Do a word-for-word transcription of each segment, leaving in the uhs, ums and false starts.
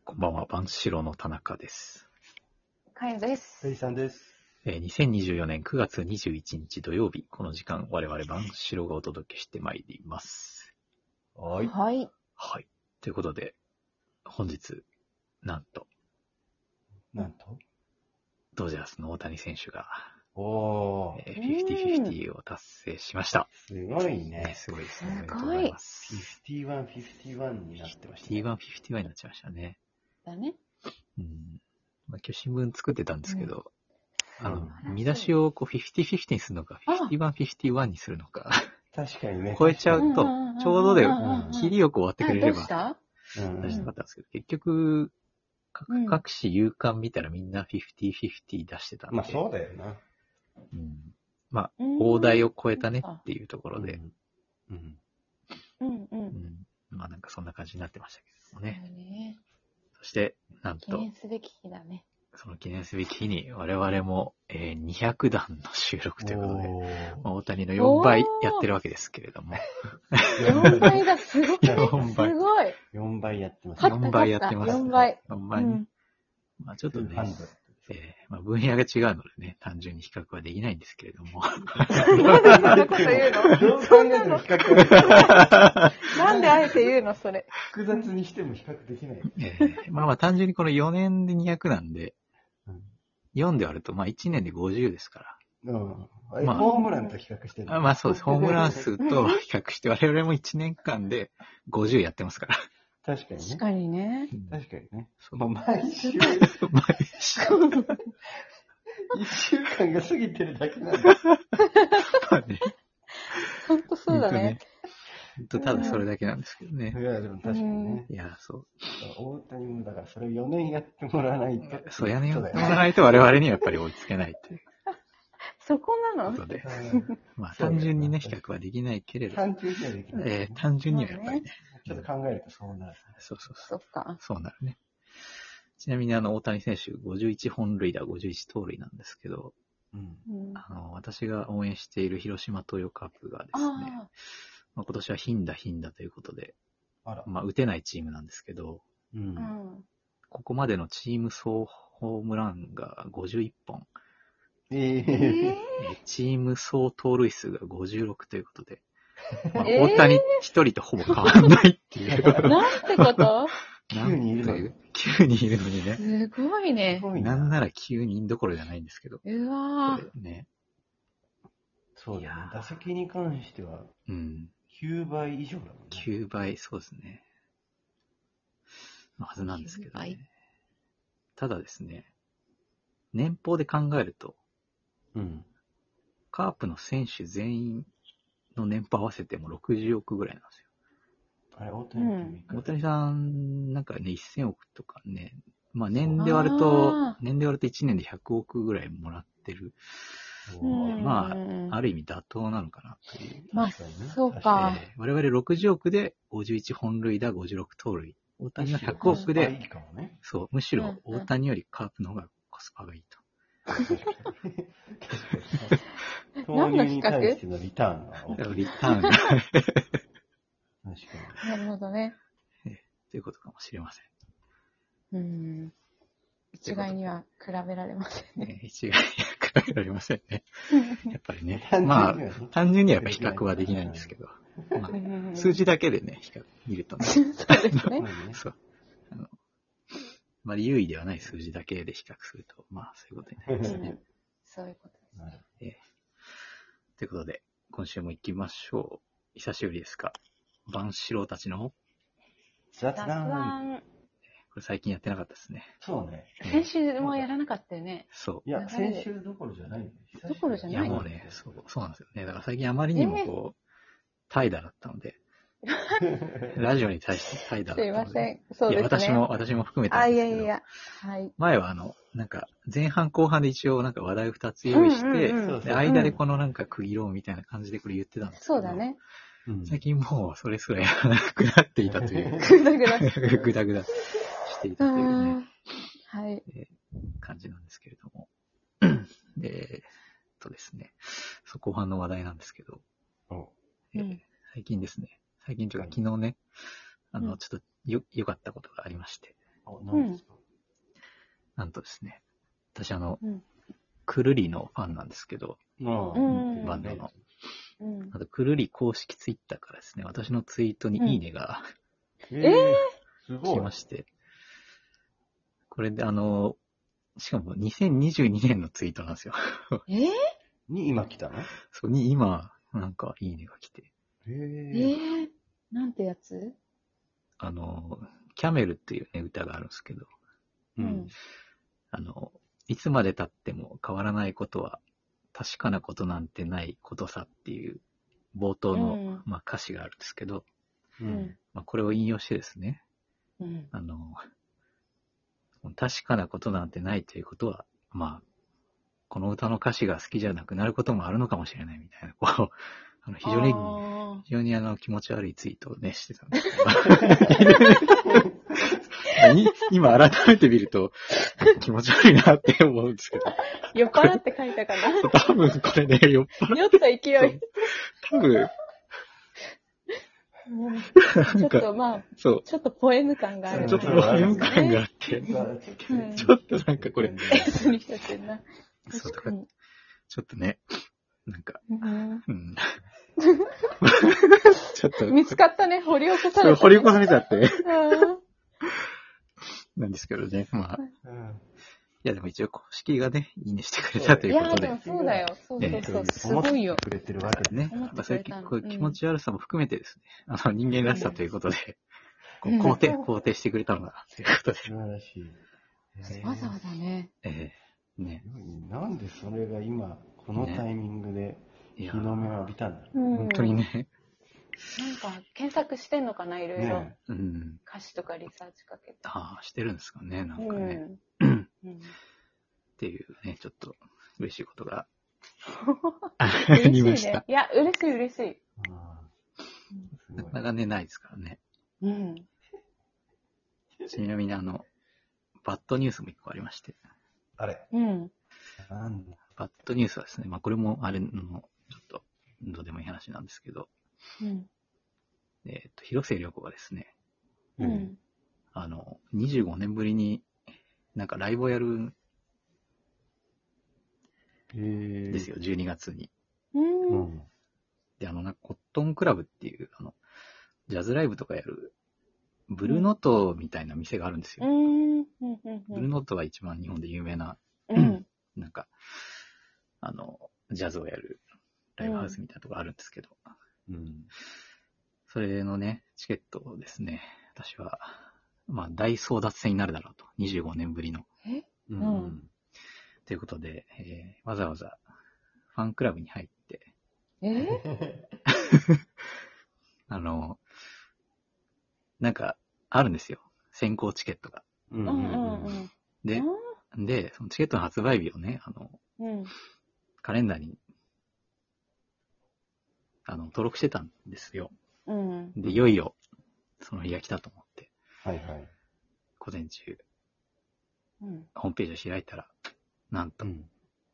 こんばんは、万志郎の田中です。 かよです。 ペイさんです。 えー、にせんにじゅうよねんくがつにじゅういちにち土曜日、この時間、我々万志郎がお届けしてまいります。 はい。 はい。 はい。ということで、本日、なんと、 なんとドジャースの大谷選手が、 おー、 えー、フィフティフィフティを達成しました。 すごいね。 ねすごいですね。おめすごいでとうございます。 フィフティワン、フィフティワンになってました、ね。 フィフティワン、フィフティワンになっちゃいましたね。 だね。 うん。まあ、今日新聞作ってたんですけど、 うん、 あの、 うん、 見出しをこうフィフティフィフティにするのか、フィフティワン、フィフティワンにするのか。 確かにね。 超えちゃうと、ちょうどで、切りよく終わってくれれば、 どうした出したかったんですけど、結局、各各紙夕刊見たらみんなフィフティフィフティ出してたんで。 まあそうだよな。 うん、まあ、大台を超えたねっていうところで。 うん。 うん。うん。うんうんまあなんかそんな感じになってましたけどもね。 ねそして、なんと、 記念すべき日だね。 その記念すべき日に我々も、えー、にひゃくだんの収録ということで、まあ、大谷のよんばいやってるわけですけれども。 よんばいだ、すごい。 よんばい。 すごい。 よんばいやってます。 よんばいやってます。 よんばい。 よんばいね。うん、まあちょっとね、えーまあ、分野が違うのでね、単純に比較はできないんですけれども。 なんでそんなこと言うのどう考えても比較はなんであえて言うのそれ。 複雑にしても比較できない。 えー、まあまあ単純にこのよねんでにひゃくなんで、うん、よんで割ると、まあいちねんでごじゅうですから。 うん。まあ、ホームランと比較してる、 あまあそうです。ホームラン数と比較して、我々もいちねんかんでごじゅうやってますから。 確かにね。 確かにね。 確かにね。まあ、毎週。 毎週。 一週間が過ぎてるだけなんだ。 まあね。 ほんとそうだね。 ただそれだけなんですけどね。 いや、でも確かにね。 いや、そう。 大谷もだからそれをよねんやってもらわないと。 そう、よねんやってもらわないと我々にはやっぱり追いつけないっていう。 そこなのことで。まあ単純にね、比較はできないけれど。 単純にはできない、 えー。単純にはやっぱりね。 ちょっと考えるとそうなる。 そうそうそう。そっか。 そうなるね。ちなみにあの、大谷選手ごじゅういちほんるいだ、ごじゅういちとうるいなんですけど、うん、あの、私が応援している広島東洋カップがですね、まあ、今年は頻打頻打ということで、あらまあ、打てないチームなんですけど、うん、ここまでのチーム総ホームランがごじゅういっぽん、えーえー、チーム総盗塁数がごじゅうろくということで、まあ、大谷一人とほぼ変わらないっていう。 なんてこときゅうにんいるのに。 きゅうにんいるのにね。 すごいね。 なんならきゅうにんどころじゃないんですけど。 うわぁ。ね。 そうだね。打席に関しては、うん。きゅうばい以上だもんね。 きゅうばい、そうですね。のはずなんですけどね。ただですね、年俸で考えると、うん。カープの選手全員の年俸合わせてもろくじゅうおくぐらいなんですよ。 あれ、大谷さん、 大谷さん、なんかね、せんおくとかね、まあ年で割ると、年で割るといちねんでひゃくおくぐらいもらってる。まあ、ある意味妥当なのかなという。 まあ、そうか、 えー。我々ろくじゅうおくでごじゅういちほんるいだ、ごじゅうろく盗塁。大谷はひゃくおくで、 いいかもね、 そう、むしろ大谷よりカープの方がコスパがいいと。 投入に対してのリターンが大きい。 リターンが。 確かに。なるほどね。 えー。ということかもしれません。 うん。一概には比べられませんね。 一概には比べられませんね。やっぱりね。まあ、単純にはやっぱ比較はできないんですけど。まあ、数字だけでね、比較見るとね。 そうですね。 そう。あの、まあ、優位ではない数字だけで比較すると、まあ、そういうことになりますね。 そういうことですね。 えー、ということで、今週も行きましょう。久しぶりですか。万志郎たちの雑談。 これ最近やってなかったですね。 そうね。 先週もやらなかったよね。 そう。 いや、先週どころじゃない。 どころじゃない。 いや、もうね、そう、そうなんですよね。だから最近あまりにもこう、怠惰だったので、ラジオに対して怠惰だったので。 すいません。そうですね。 いや、私も、私も含めてあ、いやいやいや。はい。 前はあの、なんか、前半後半で一応なんか話題を二つ用意して、うんうんうん、で間でこのなんか区切ろうみたいな感じでこれ言ってたんですけど。 そうだね。 最近もうそれすらやらなくなっていたという。 ぐだぐだ。 ぐだぐだしていたというね。 はい、 えー。感じなんですけれども。えー、っとですね。そう、後半の話題なんですけど。えーうん、最近ですね。最近というか昨日ね、あの、ちょっとよ、良かったことがありまして。 あ、何ですか？ なんとですね、私あの、 うん、 くるりのファンなんですけど、 ああ、 バンドの。 うん、 あと、くるり公式ツイッターからですね、私のツイートにいいねが、 うん、えー、すごい。 来まして、これであの、しかもにせんにじゅうにねんのツイートなんですよ。 えー、 に今来たの？ そう、に今、なんかいいねが来て。 えー、なんてやつ？ あの、キャメルっていうね、歌があるんですけど、 うん。 あの、いつまで経っても変わらないことは、確かなことなんてないことさっていう冒頭の、うん、まあ、歌詞があるんですけど、 うんまあ、これを引用してですね、うん、あの、確かなことなんてないということは、まあ、この歌の歌詞が好きじゃなくなることもあるのかもしれないみたいな、こう、あの非常に、非常にあの気持ち悪いツイートをね、してたんですけど、今改めて見ると気持ち悪いなって思うんですけど。 酔っ払って書いたかな？ 多分これね、酔っ払って。 酔った勢い。 多分。 ちょっとまあ、そう。ちょっとポエム感がある、 ね。ちょっとポエム感があって、うん、ちょっとなんかこれ。 S にしちゃってんな。 そうとか、ちょっとね、なんか、 うん。 うん、ちょっと。 見つかったね、掘り起こされた、ね。 掘り起こされちゃって。なんですけどね、まあ。うんいや、でも一応公式がね、いいねしてくれたということで。 いや、でもそうだよ。そうそうそう。すごいよ。 くれてるわけね。まあ、そういうこう気持ち悪さも含めてですね、あの、人間らしさということで、こう肯定、肯定してくれたのだ、ということで。 素晴らしい。わざわざね。 ええね。 なんでそれが今、このタイミングで日の目を浴びたんだろう。本当にね。 なんか、検索してんのかな、いろいろ。 ね、うん。 歌詞とかリサーチかけて。 ああ、してるんですかね、なんかね。 うんうん、 っていうね、ちょっと嬉しいことがありました。ね、いや、嬉しい嬉しい。 なかなかね、ないですからね。 うん。 ちなみにあの、バッドニュースも一個ありまして。 あれうん。 バッドニュースはですね、まあこれもあれの、ちょっと、どうでもいい話なんですけど、 うん、 えっと、広末涼子がですね、 うん。 あの、にじゅうごねんぶりになんかライブをやるですよ、じゅうにがつに。 うん。 で、あの、なんかコットンクラブっていう、あの、ジャズライブとかやる、ブルーノートみたいな店があるんですよ。 うん、 ブルーノートは一番日本で有名な、 うん、 なんか、あの、ジャズをやるライブハウスみたいなとこあるんですけど、 うん、 それのね、チケットをですね、私は、まあ、大争奪戦になるだろうと。にじゅうごねんぶりの。 えうん、うん。ということで、えー、わざわざファンクラブに入って、 えあの、なんか、あるんですよ。先行チケットが。 うんうんうん、 で、で、そのチケットの発売日をね、あの、 うん、 カレンダーに、あの、登録してたんですよ。 うん、 で、いよいよ、その日が来たと思って、 はいはい。 午前中、 うん、 ホームページを開いたら、なんと、うん、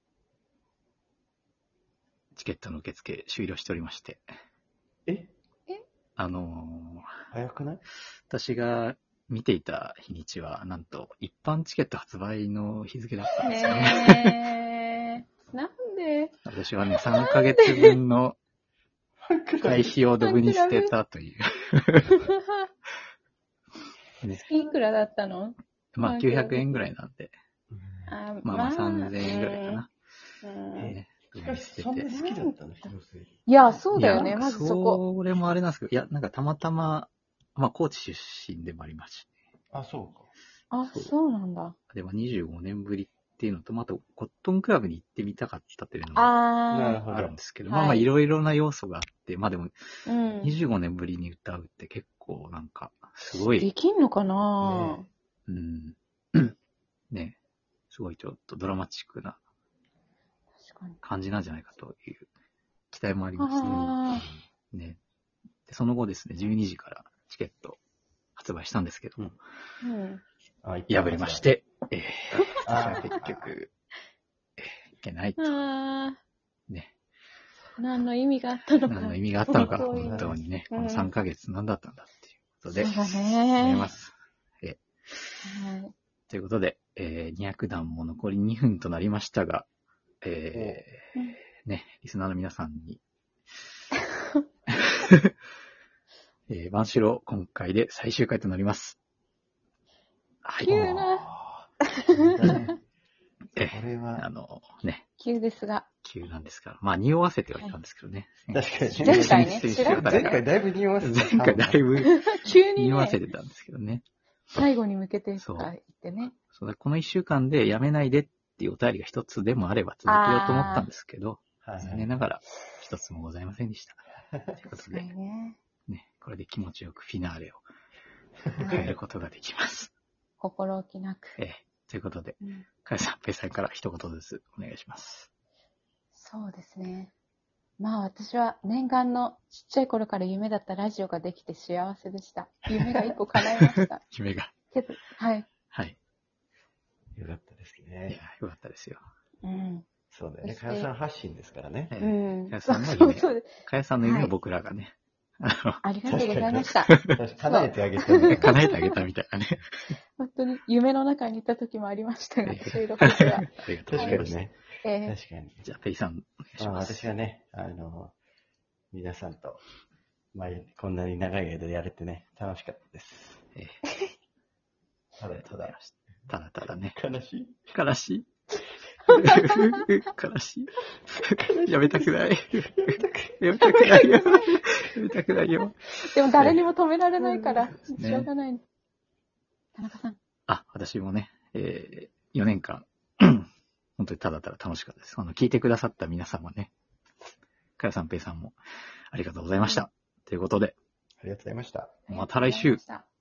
チケットの受付終了しておりまして。 ええあのー、早くない？ 私が見ていた日にちは、なんと、一般チケット発売の日付だったんですよね。えー、なんで私はね、さんかげつぶんの会費をドブに捨てたという。 ね、いくらだったの？ まあ、きゅうひゃくえんぐらいなんで。あまあまあ、さんぜんえんぐらいかな。 うんねしかし、そんな好きだったの、広末。 いや、そうだよね、まずそこ。 それもあれなんですけど、いや、なんかたまたま、まあ、高知出身でもありますし、 ね。あ、そうか。 あ、そうなんだ。 でもにじゅうごねんぶりっていうのと、またコットンクラブに行ってみたかったっていうのもあるんですけど、あまあまあいろいろな要素があって、まあでも、にじゅうごねんぶりに歌うって結構なんか、すごい。 できんのかな、 ね、うん。ね、すごいちょっとドラマチックな感じなんじゃないかという期待もありまして、ね。で、その後ですね、じゅうにじからチケット発売したんですけども、うん、破りまして、えー、結局、えー、いけないと。ね。 何の意味があったのか。 何の意味があったのか、本当にね。このさんかげつ何だったんだっていうことで、 そうだね。 思います。えはい。 ということで、えー、にひゃくだんも残りにふんとなりましたが、えー、ね、リスナーの皆さんに、えー、万四郎今回で最終回となります。 はい。急な。 えー、これは、あの、ね。 急ですが。 急なんですから。まあ、匂わせてはいたんですけどね。 はい、確かに。 前回ね、 前回だいぶ匂わせてた。前回だいぶ、 急に、ね、 匂わせてたんですけどね。 最後に向けてとか言ってね。 そうだ、この一週間でやめないでっていうお便りが一つでもあれば続けようと思ったんですけど、残念ながら一つもございませんでした。ということで、ね、ね、これで気持ちよくフィナーレを迎えることができます。 心置きなく。 ええ、ということで、うん、かやさん、ペイさんから一言ずつお願いします。 そうですね。まあ私は念願のちっちゃい頃から夢だったラジオができて幸せでした。夢が一個叶いました。 夢が。 けど、はい。 はい。 よかったですね。 いや、よかったですよ。 うん。 そうだよね。かやさん発信ですからね。 うん。 かやさんの夢。かやさんの夢を僕らがね。 はい、ありがとうございました。 叶えてあげたみたいな。 叶えてあげたみたいなね。 本当に夢の中にいた時もありましたが、収録では。 ありがとうございます。 ね。えー、確かに。 じゃあ、ペイさん、お願いします。 私はね、あの、皆さんと、まあ、こんなに長い間やれてね、楽しかったです。えー、ただただ、 ただただね。 悲しい悲しい悲しい。やめたくない。やめたくないよ。やめたくないよ。 でも誰にも止められないから、しょうがない。田中さん。 あ、私もね、えー、よねんかん、本当にただただ楽しかったです。あの、聞いてくださった皆さんもね、かやさん、ぺいさんもありがとうございました。ということで。 ありがとうございました。 また来週。